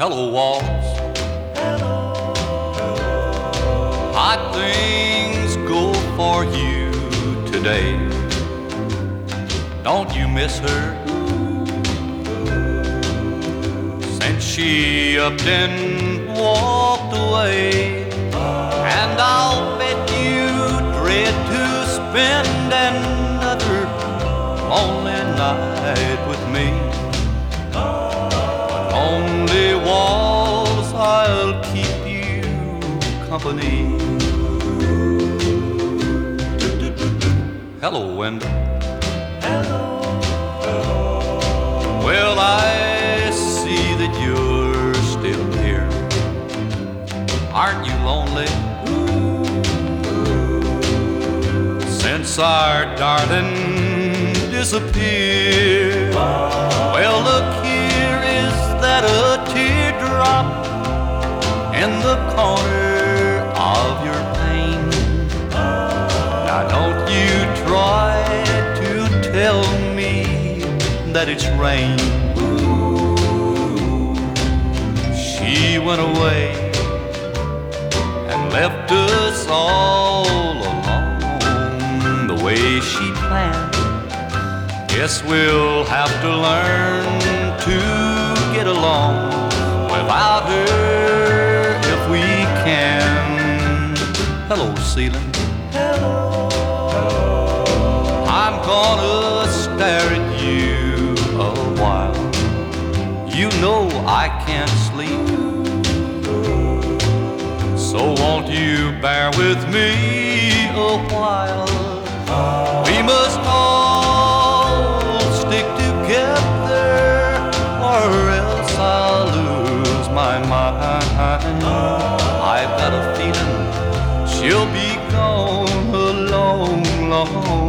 Hello, walls. Hot things go for you today. Don't you miss her? Since she upped and walked away. And I'll bet you dread to spend another lonely night with me. But only walls, I'll keep you company. Hello, window. Well, I see that you're still here. Aren't you lonely? Since our darling disappeared. Well, look, here is that a teardrop in the corner of your pane. Now don't you try to tell me that it's rain. She went away and left us all alone the way she planned. Guess we'll have to learn to get along without her if we can. Hello, ceiling. I'm gonna stare at you a while. You know I can't sleep. So won't you bear with me a while? We must all stick together, or else I'll lose my mind. I've got a feeling she'll be gone a long, long